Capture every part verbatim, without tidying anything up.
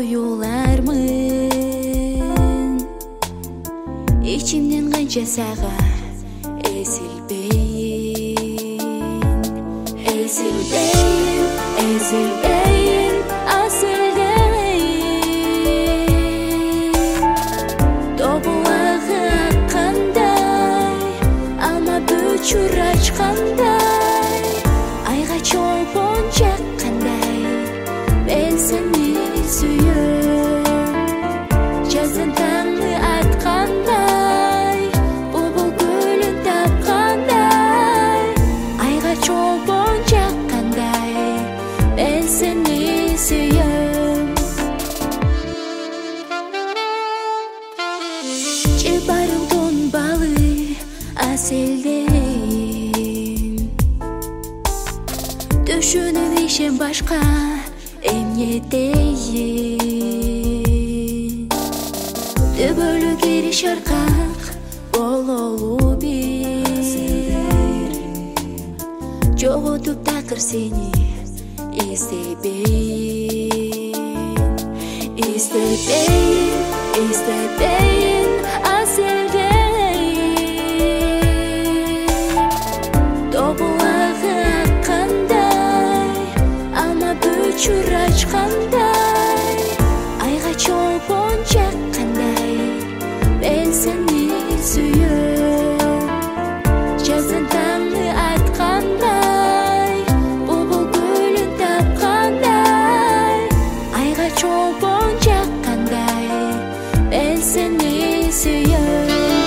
коюлармын. Ичимден канча сага эсилбейин, эсилбейин, эсилбейин, асылдейин. Тобулагы аккандай, алма бөчүр ачкандай, айга чолпон жаккандай, мен сени сүйөм. Жаздын таңы аткандай, булбул гүлүн тапкандай, айга чолпон жаккандай, мен сени сүйөм. Чебарыңдон балы аселдейин, түшүнүп ишен башка эмне дейин. Төбөлү кири шаркак бололу бир, жоготуп такыр сени издебейин, издебейин, издебейин, асылдейин. Тобулагы аккандай, алма бөчүр ачкандай, айга чолпон жаккандай, мен сени сүйөм. Жаздын таңы аткандай, булбул гүлүн тапкандай, айга чолпон жаккандай, мен сени сүйөм.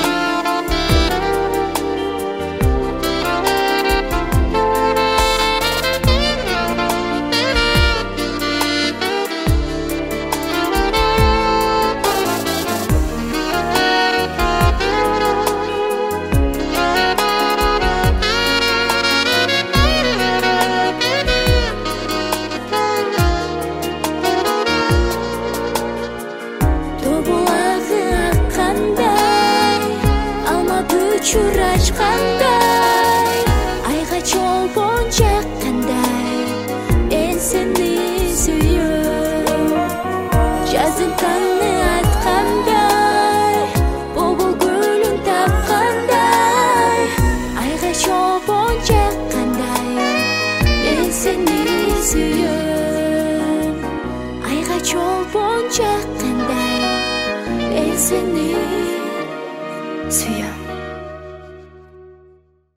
Тобулагы аккандай, алма бөчүр ачкандай, айга чолпон жаккандай, мен сени сүйөм. Жаздын таңы аткандай, булбул гүлүн тапкандай, айга чолпон жаккандай, мен сени сүйөм. Айга чолпон жаккандай, мен сени сүйөм.